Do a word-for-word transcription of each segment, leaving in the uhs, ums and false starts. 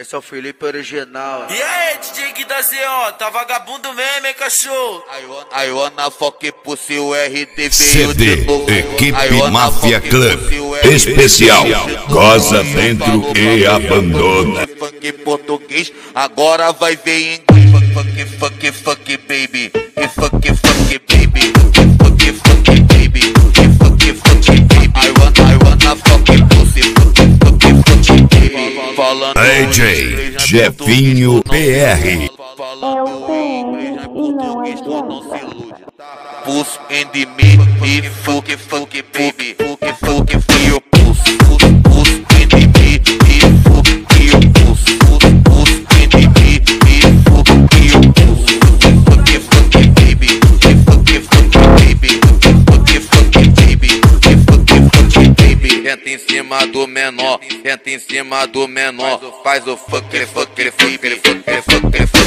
Esse é o Felipe original. E aí, D J Gui da Z O, tá vagabundo mesmo, hein, cachorro? I wanna fuck pussy, o R D C D Equipe Máfia Club Especial. Goza dentro e abandona. Funk português, agora vai ver em inglês. Fuck, fuck, fuck, baby. E fuck, fuck, baby. Fuck, fuck, baby. E fuck, fuck, baby. I wanna, I wanna fuck pussy. Fuck, fuck, fuck, baby. Falando D J Jefinho P R. É o P R e não adianta. Puss and me, e fuck, fuck, baby. Fuck, fuck, fio, puss. Puss and me, e fuck, fio, puss. Puss and me, e fuck, fio, puss. Fuck, fuck, baby. E fuck, fuck, baby. Fuck, fuck, baby. E fuck, fuck, baby. Entra em cima do menor, entra em cima do menor. Faz o fuck, fuck, fuck, fuck, fuck, fuck, fuck.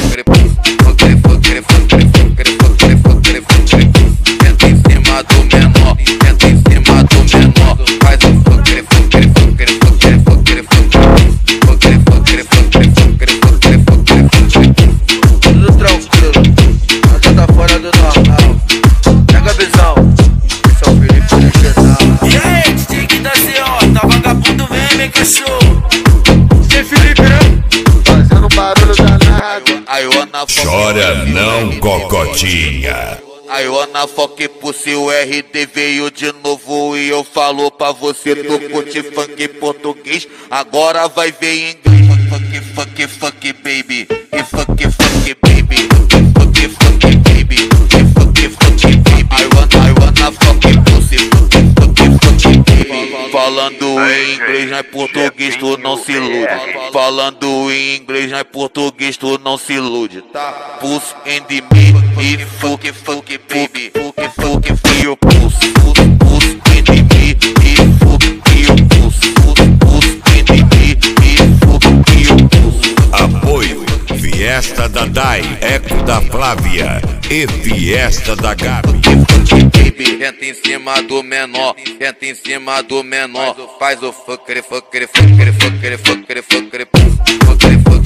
Entra em cima do menor, entra em cima do menor. Faz o fuck, fuck, fuck, fuck, fuck, fuck, Tudo tranquilo, nada tá fora do normal. Pega a visão, esse é o Felipe original. E aí, D J Gui da Z O, tá vagabundo mesmo, hein, cachorro? D J Felipe, né? Fazendo barulho danado. Chora não, cocotinha. I wanna fuck pussy, o R D veio de novo e eu falo pra você, tu curte funk português, agora vai ver em inglês. Fuck, fuck, fuck, baby. E fuck, fuck, baby. Fuck, fuck, baby. E fuck, fuck, baby. I wanna, I wanna fuck pussy. Fuck, fuck, fuck, baby. Falando em inglês, não é português, tu não se ilude. Falando em inglês, não é português, tu não se ilude, tá? Puss and me, e fuck, fuck, baby. Fuck, fuck, fio, puss. Puss and me, e fuck, fio, puss. Puss and me, e fuck, fio, puss. Apoio Fiesta da Dai, Eco da Flávia e Fiesta da Gabi. Entra em cima do menor, entra em cima do menor. Faz o fucker, fucker, fucker, fucker, fucker, fucker, fucker, fucker.